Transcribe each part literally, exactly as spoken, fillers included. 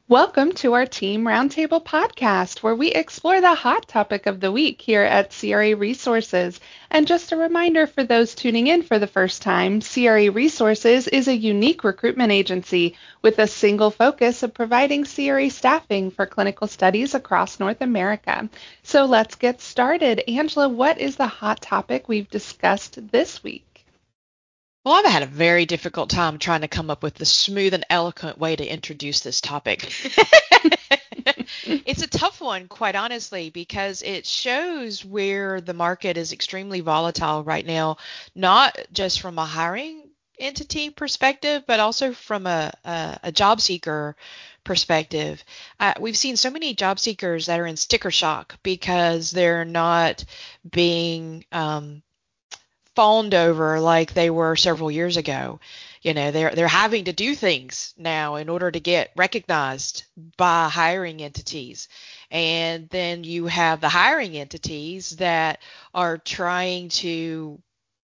Welcome to our Team Roundtable podcast, where we explore the hot topic of the week here at C R A Resources. And just a reminder for those tuning in for the first time, C R A Resources is a unique recruitment agency with a single focus of providing C R A staffing for clinical studies across North America. So let's get started. Angela, what is the hot topic we've discussed this week? Well, I've had a very difficult time trying to come up with the smooth and eloquent way to introduce this topic. It's a tough one, quite honestly, because it shows where the market is extremely volatile right now, not just from a hiring entity perspective, but also from a, a, a job seeker perspective. Uh, we've seen so many job seekers that are in sticker shock because they're not being um, fawned over like they were several years ago. You know, they're they're having to do things now in order to get recognized by hiring entities. And then you have the hiring entities that are trying to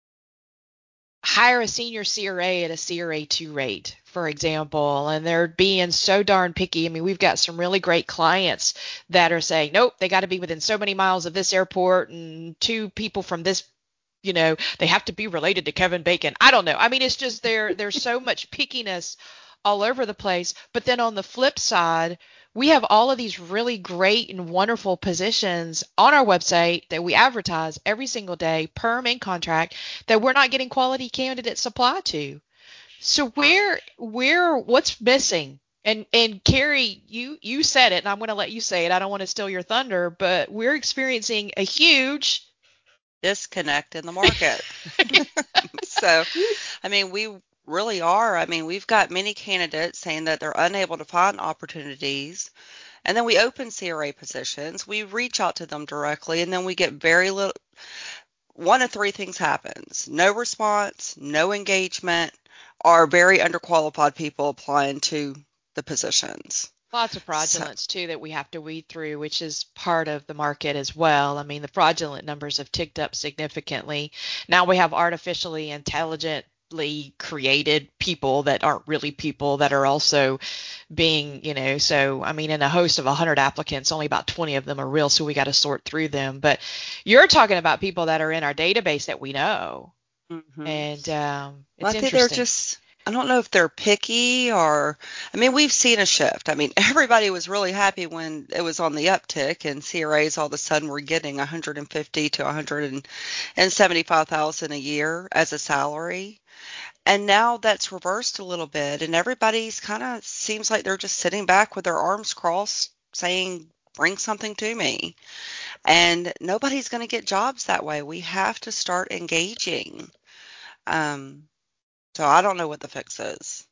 hire a senior C R A at a C R A two rate, for example, and they're being so darn picky. I mean, we've got some really great clients that are saying, nope, they got to be within so many miles of this airport and two people from this, you know, they have to be related to Kevin Bacon. I don't know. I mean, it's just there, there's so much pickiness all over the place. But then on the flip side, we have all of these really great and wonderful positions on our website that we advertise every single day, perm and contract, that we're not getting quality candidate supply to. So where, where, what's missing? And and Carrie, you you said it, and I'm going to let you say it. I don't want to steal your thunder, but we're experiencing a huge disconnect in the market. So, I mean, we really are. I mean, we've got many candidates saying that they're unable to find opportunities. And then we open C R A positions. We reach out to them directly, and then we get very little. One of three things happens: no response, no engagement, or very underqualified people applying to the positions. Lots of So, fraudulence too that we have to weed through, which is part of the market as well. I mean, the fraudulent numbers have ticked up significantly. Now we have artificially intelligently created people that aren't really people that are also being, you know, so I mean, in a host of one hundred applicants, only about twenty of them are real, so we got to sort through them. But you're talking about people that are in our database that we know, mhm. and um, Well, it's I think they're interesting. just, I don't know if they're picky or, I mean, we've seen a shift. I mean, everybody was really happy when it was on the uptick and C R As all of a sudden were getting one hundred fifty to one hundred seventy-five thousand a year as a salary. And now that's reversed a little bit and everybody's kind of seems like they're just sitting back with their arms crossed saying, bring something to me. And nobody's going to get jobs that way. We have to start engaging. Um, so I don't know what the fix is.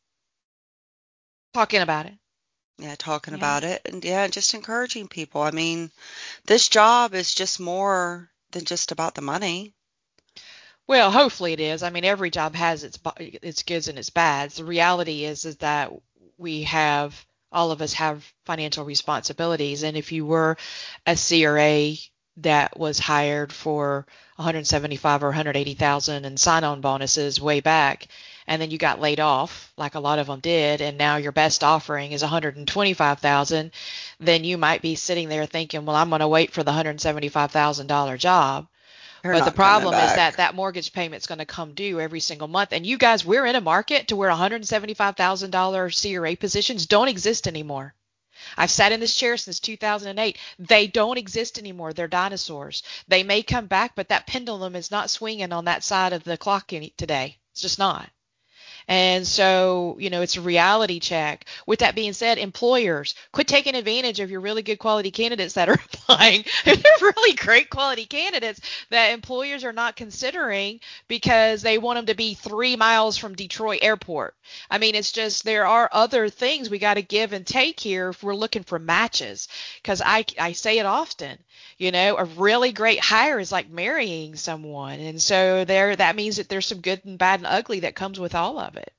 Talking about it. Yeah, talking Yeah. about it and yeah, just encouraging people. I mean, this job is just more than just about the money. Well, hopefully it is. I mean, every job has its bu- its goods and its bads. The reality is is that we have all of us have financial responsibilities, and if you were a C R A that was hired for one hundred seventy-five or one hundred eighty thousand and sign-on bonuses way back, and then you got laid off, like a lot of them did, and now your best offering is one hundred twenty-five thousand, then you might be sitting there thinking, well, I'm going to wait for the one hundred seventy-five thousand dollar job. They're But the not coming problem is that back. that mortgage payment's going to come due every single month. And you guys, we're in a market to where one hundred seventy-five thousand dollars C R A positions don't exist anymore. I've sat in this chair since two thousand eight. They don't exist anymore. They're dinosaurs. They may come back, but that pendulum is not swinging on that side of the clock any, today. It's just not. And so, you know, it's a reality check. With that being said, employers, quit taking advantage of your really good quality candidates that are applying. They're really great quality candidates that employers are not considering because they want them to be three miles from Detroit Airport. I mean, it's just there are other things we got to give and take here if we're looking for matches. Because I, I say it often, you know, a really great hire is like marrying someone. And so there, that means that there's some good and bad and ugly that comes with all of it.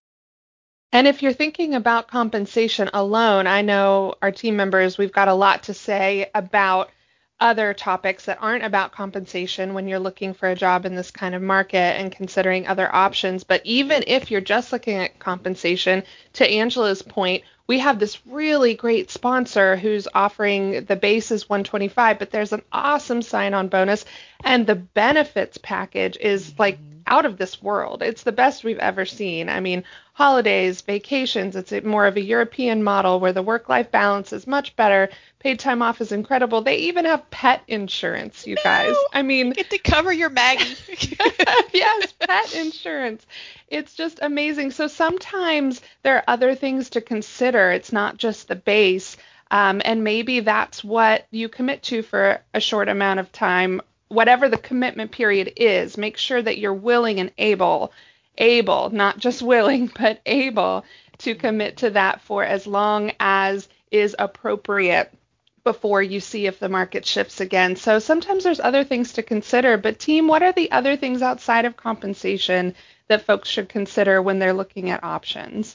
And if you're thinking about compensation alone, I know our team members, we've got a lot to say about other topics that aren't about compensation when you're looking for a job in this kind of market and considering other options. But even if you're just looking at compensation, to Angela's point, we have this really great sponsor who's offering the base is one twenty-five, but there's an awesome sign-on bonus, and the benefits package is like out of this world. It's the best we've ever seen. I mean, holidays, vacations, it's a- more of a European model where the work-life balance is much better. Paid time off is incredible. They even have pet insurance, you guys. I mean, You get to cover your Maggie. yes, pet insurance. It's just amazing. So sometimes there are other things to consider. It's not just the base. Um, and maybe that's what you commit to for a short amount of time, whatever the commitment period is. Make sure that you're willing and able, able, not just willing, but able to commit to that for as long as is appropriate before you see if the market shifts again. So sometimes there's other things to consider, but team, what are the other things outside of compensation that folks should consider when they're looking at options?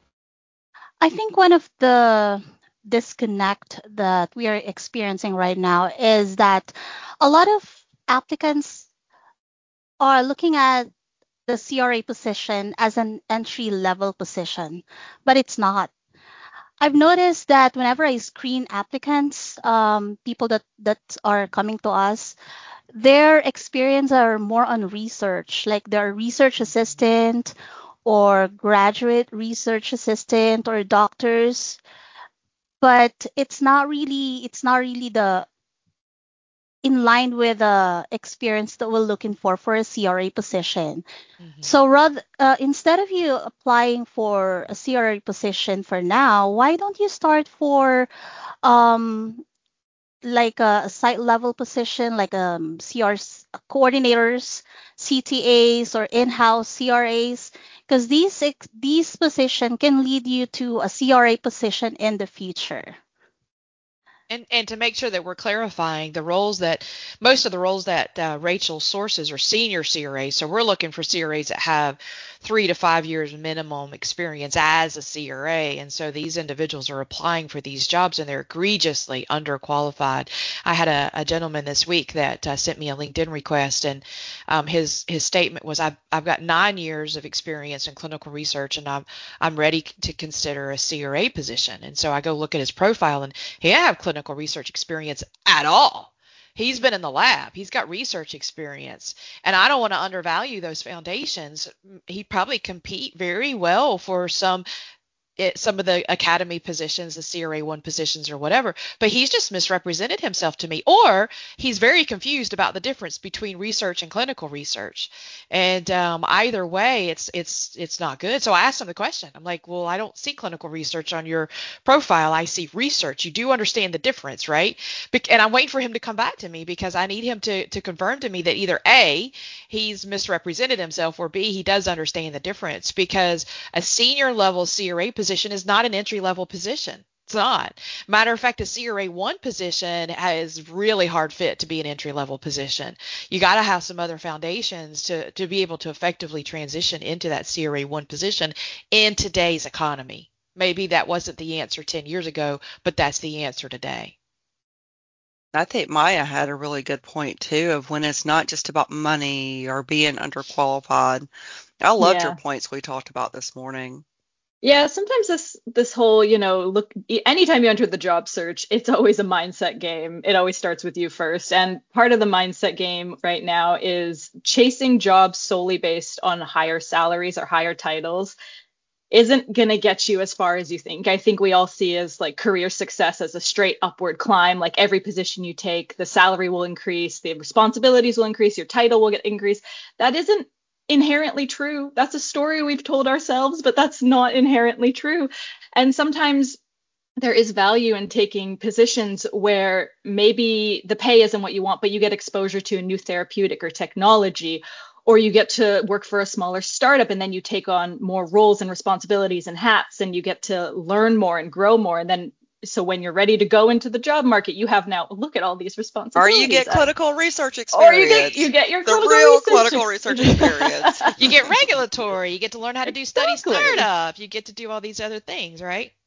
I think one of the disconnect that we are experiencing right now is that a lot of applicants are looking at the C R A position as an entry level position, but it's not. I've noticed that whenever I screen applicants, um, people that, that are coming to us, their experience are more on research, like they're a research assistant or graduate research assistant or doctors, but it's not really it's not really the in line with the experience that we're looking for for a C R A position. Mm-hmm. So rather, uh, instead of you applying for a C R A position for now, why don't you start for um, like a, a site level position, like um, C R s coordinators, C T As, or in-house C R As? Because these ex- these positions can lead you to a C R A position in the future. And and to make sure that we're clarifying the roles that most of the roles that uh, Rachel sources are senior C R As. So we're looking for C R As that have three to five years minimum experience as a C R A. And so these individuals are applying for these jobs and they're egregiously underqualified. I had a, a gentleman this week that uh, sent me a LinkedIn request, and um, his his statement was, I've, I've got nine years of experience in clinical research, and I'm I'm ready to consider a C R A position. And so I go look at his profile, and he didn't have clinical research experience at all. He's been in the lab. He's got research experience. And I don't want to undervalue those foundations. He'd probably compete very well for some it, some of the academy positions, the C R A one positions or whatever, but he's just misrepresented himself to me, or he's very confused about the difference between research and clinical research. And um, either way, it's it's it's not good. So I asked him the question. I'm like, well, I don't see clinical research on your profile. I see research. You do understand the difference, right? And I'm waiting for him to come back to me because I need him to to confirm to me that either A, he's misrepresented himself, or B, he does understand the difference, because a senior level C R A position position is not an entry level position. It's not. Matter of fact, a C R A one position is really hard fit to be an entry level position. You got to have some other foundations to, to be able to effectively transition into that C R A one position in today's economy. Maybe that wasn't the answer ten years ago, but that's the answer today. I think Maya had a really good point too of when it's not just about money or being underqualified. I loved your Yeah. points we talked about this morning. Yeah, sometimes this this whole, you know, look, anytime you enter the job search, it's always a mindset game. It always starts with you first. And part of the mindset game right now is chasing jobs solely based on higher salaries or higher titles isn't going to get you as far as you think. I think we all see as like career success as a straight upward climb. Like every position you take, the salary will increase, the responsibilities will increase, your title will get increased. That isn't inherently true. That's a story we've told ourselves, but that's not inherently true. And sometimes there is value in taking positions where maybe the pay isn't what you want, but you get exposure to a new therapeutic or technology, or you get to work for a smaller startup and then you take on more roles and responsibilities and hats, and you get to learn more and grow more. And then so when you're ready to go into the job market, you have now, look at all these Or responsibilities. you get Uh, clinical research or you experience. get you get your the clinical real research clinical ex- research experience. You get regulatory. You get to learn how to do study Exactly. startup. You get to do all these other things, right?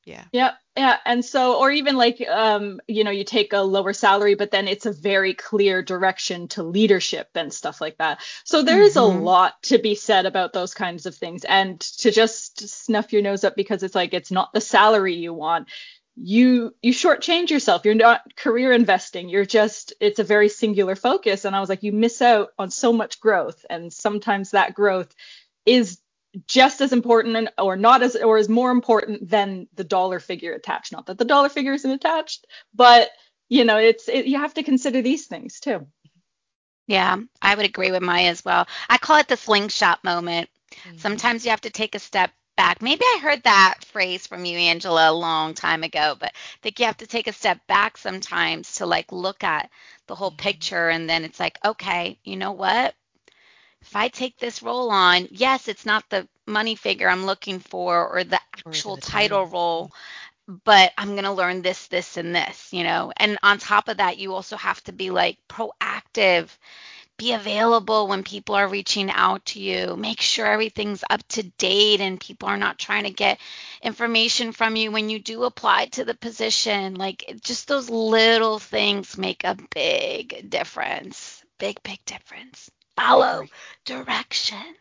Yeah. Yeah, yeah, and so, or even like, um, you know, you take a lower salary, but then it's a very clear direction to leadership and stuff like that. So there is a Mm-hmm. lot to be said about those kinds of things, and to just snuff your nose up because it's like it's not the salary you want. You you shortchange yourself. You're not career investing. You're just it's a very singular focus. And I was like, you miss out on so much growth, and sometimes that growth is just as important and, or not as or is more important than the dollar figure attached. Not that the dollar figure isn't attached, but you know, it's it, you have to consider these things too. Yeah, I would agree with Maya as well. I call it the slingshot moment. Mhm. Sometimes you have to take a step back. Maybe I heard that phrase from you, Angela, a long time ago, but I think you have to take a step back sometimes to like look at the whole Mhm. picture. And then it's like, okay, you know what? If I take this role on, yes, it's not the money figure I'm looking for or the Or even actual the title title. role, but I'm going to learn this, this, and this, you know. And on top of that, you also have to be like proactive, be available when people are reaching out to you, make sure everything's up to date and people are not trying to get information from you when you do apply to the position. Like just those little things make a big difference. Big, big difference. Follow Agree. directions.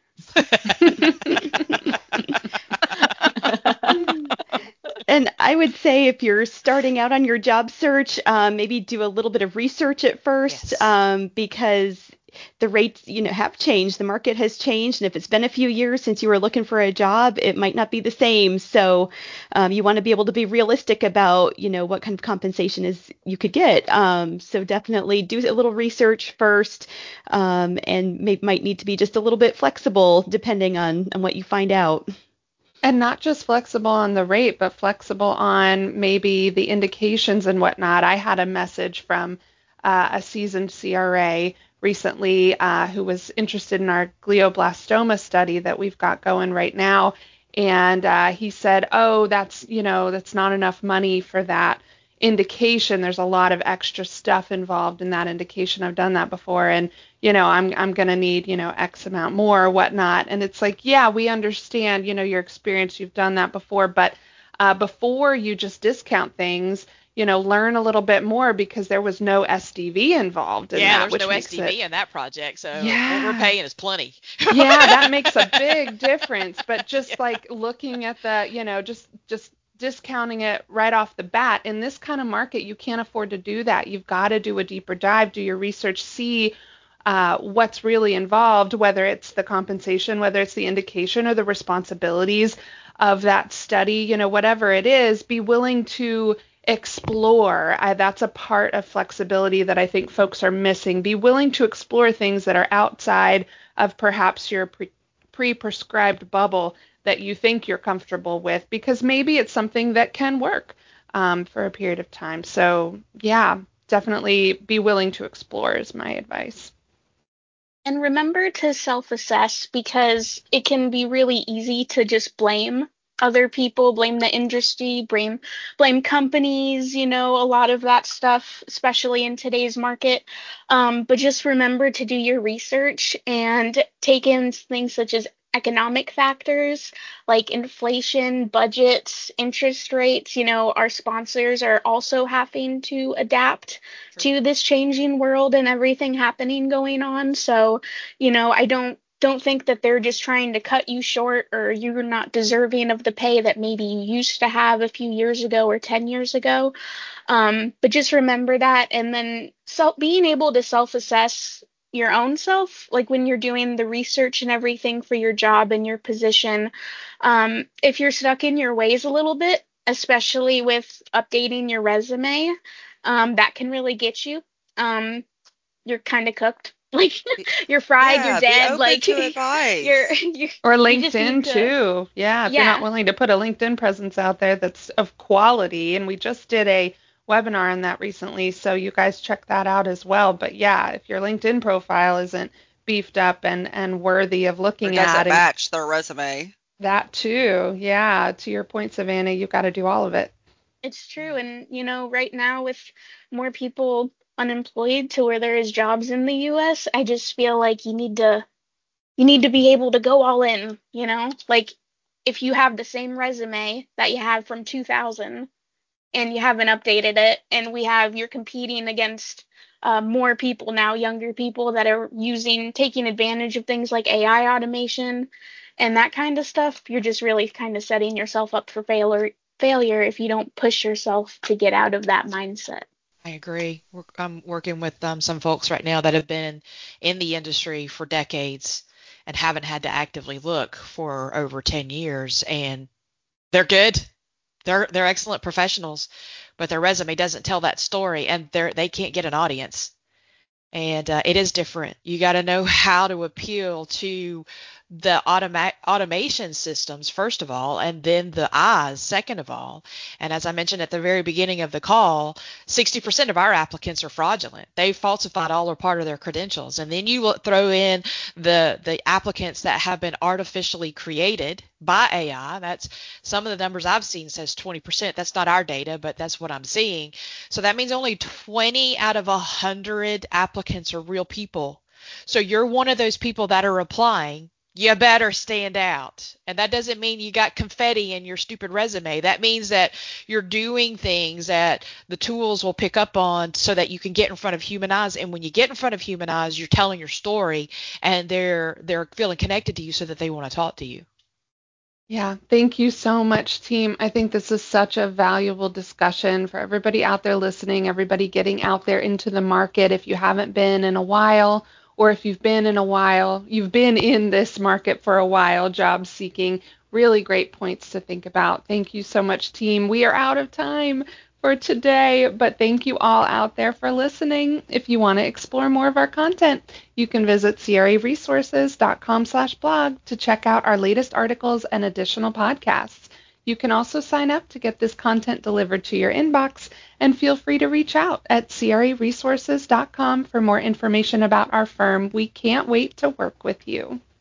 And I would say if you're starting out on your job search, um, maybe do a little bit of research at first, Yes. um, because the rates, you know, have changed. The market has changed, and if it's been a few years since you were looking for a job, it might not be the same. So um, you want to be able to be realistic about, you know, what kind of compensation is you could get. Um, so definitely do a little research first, um, and may, might need to be just a little bit flexible depending on on what you find out. And not just flexible on the rate, but flexible on maybe the indications and whatnot. I had a message from uh, a seasoned C R A recently uh, who was interested in our glioblastoma study that we've got going right now. And uh, he said, oh, that's, you know, that's not enough money for that indication. There's a lot of extra stuff involved in that indication. I've done that before. And you know, I'm I'm gonna need, you know, X amount more or whatnot. And it's like, yeah, we understand, you know, your experience, you've done that before, but uh, before you just discount things, you know, learn a little bit more because there was no S D V involved in Yeah, that, there's which no makes it, S D V in that project, so what we're yeah, paying is plenty. yeah, that makes a big difference. But Yeah. just like looking at the, you know, just just discounting it right off the bat in this kind of market, you can't afford to do that. You've got to do a deeper dive, do your research, see uh, what's really involved, whether it's the compensation, whether it's the indication or the responsibilities of that study, you know, whatever it is, be willing to explore. I, that's a part of flexibility that I think folks are missing. Be willing to explore things that are outside of perhaps your pre- pre-prescribed bubble that you think you're comfortable with, because maybe it's something that can work um, for a period of time. So yeah, definitely be willing to explore is my advice. And remember to self-assess because it can be really easy to just blame other people, blame the industry, blame blame companies, you know, a lot of that stuff, especially in today's market. Um, but just remember to do your research and take in things such as economic factors like inflation, budgets, interest rates. You know, our sponsors are also having to adapt True. to this changing world and everything happening going on. So, you know, I don't don't think that they're just trying to cut you short or you're not deserving of the pay that maybe you used to have a few years ago or ten years ago. Um, but just remember that, and then self being able to self-assess your own self, like when you're doing the research and everything for your job and your position. Um, if you're stuck in your ways a little bit, especially with updating your resume, um, that can really get you. Um, you're kind of cooked. Like Be- you're fried, you're Yeah, be dead. open Like to you're advice. you Or you just need LinkedIn to, too. Yeah, if you're not yeah. willing to put a LinkedIn presence out there that's of quality. And we just did a webinar on that recently, so you guys check that out as well. But yeah, if your LinkedIn profile isn't beefed up and and worthy of Or looking does at, it and match their resume? that too. Yeah, to your point, Savannah, you've got to do all of it. It's true. And, you know, right now with more people unemployed to where there is jobs in the U S, I just feel like you need to you need to be able to go all in, you know? Like if you have the same resume that you had from two thousand and you haven't updated it, and we have you're competing against uh, more people now, younger people that are using, taking advantage of things like A I automation and that kind of stuff, you're just really kind of setting yourself up for failure failure if you don't push yourself to get out of that mindset. I agree. We're, I'm working with um, some folks right now that have been in the industry for decades and haven't had to actively look for over ten years, and they're good. They're they're excellent professionals, but their resume doesn't tell that story, and they they can't get an audience. And uh, it is different. You got to know how to appeal to the automa- automation systems, first of all, and then the eyes, second of all. And as I mentioned at the very beginning of the call, sixty percent of our applicants are fraudulent. They've falsified all or part of their credentials. And then you will throw in the, the applicants that have been artificially created by A I. That's some of the numbers I've seen says twenty percent. That's not our data, but that's what I'm seeing. So that means only twenty out of one hundred applicants are real people. So you're one of those people that are applying. You better stand out. And that doesn't mean you got confetti in your stupid resume. That means that you're doing things that the tools will pick up on so that you can get in front of human eyes. And when you get in front of human eyes, you're telling your story, and they're they're feeling connected to you so that they want to talk to you. Yeah, thank you so much, team. I think this is such a valuable discussion for everybody out there listening, everybody getting out there into the market. If you haven't been in a while, or if you've been in a while, you've been in this market for a while, job seeking, really great points to think about. Thank you so much, team. We are out of time for today, but thank you all out there for listening. If you want to explore more of our content, you can visit craresources.com slash blog to check out our latest articles and additional podcasts. You can also sign up to get this content delivered to your inbox, and feel free to reach out at c r a resources dot com for more information about our firm. We can't wait to work with you.